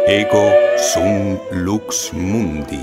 Ego sum lux mundi.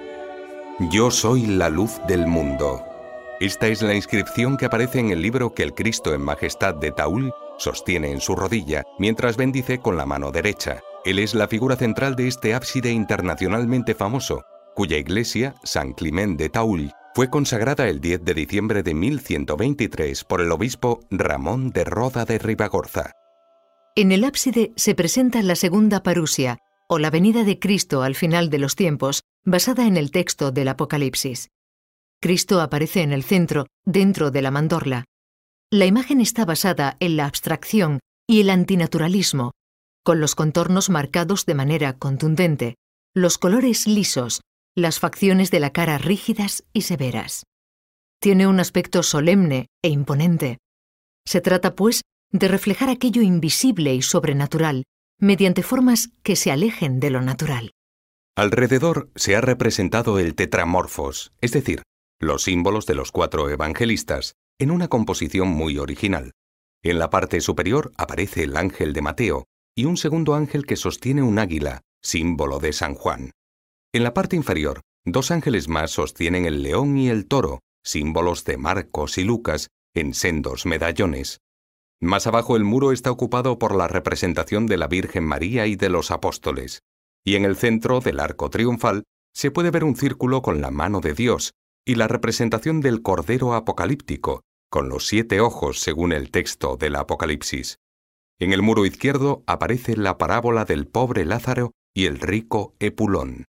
Yo soy la luz del mundo. Esta es la inscripción que aparece en el libro que el Cristo en Majestad de Taul sostiene en su rodilla mientras bendice con la mano derecha. Él es la figura central de este ábside internacionalmente famoso, cuya iglesia, San Climent de Taul, fue consagrada el 10 de diciembre de 1123 por el obispo Ramón de Roda de Ribagorza. En el ábside se presenta la segunda parusia, o la venida de Cristo al final de los tiempos, basada en el texto del Apocalipsis. Cristo aparece en el centro, dentro de la mandorla. La imagen está basada en la abstracción y el antinaturalismo, con los contornos marcados de manera contundente, los colores lisos, las facciones de la cara rígidas y severas. Tiene un aspecto solemne e imponente. Se trata, pues, de reflejar aquello invisible y sobrenatural, mediante formas que se alejen de lo natural. Alrededor se ha representado el tetramorfos, es decir, los símbolos de los 4 evangelistas, en una composición muy original. En la parte superior aparece el ángel de Mateo y un segundo ángel que sostiene un águila, símbolo de San Juan. En la parte inferior, 2 ángeles más sostienen el león y el toro, símbolos de Marcos y Lucas, en sendos medallones. Más abajo el muro está ocupado por la representación de la Virgen María y de los apóstoles, y en el centro del arco triunfal se puede ver un círculo con la mano de Dios y la representación del Cordero apocalíptico, con los 7 ojos según el texto del Apocalipsis. En el muro izquierdo aparece la parábola del pobre Lázaro y el rico Epulón.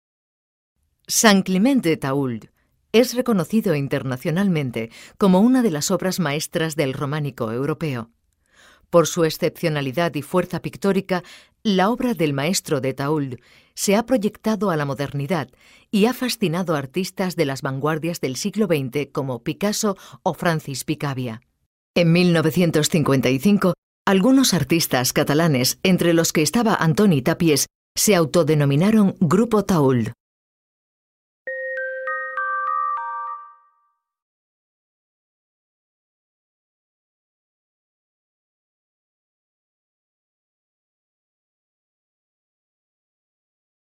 San Climent de Taul es reconocido internacionalmente como una de las obras maestras del románico europeo. Por su excepcionalidad y fuerza pictórica, la obra del maestro de Taul se ha proyectado a la modernidad y ha fascinado a artistas de las vanguardias del siglo XX como Picasso o Francis Picabia. En 1955, algunos artistas catalanes, entre los que estaba Antoni Tàpies, se autodenominaron Grupo Taul.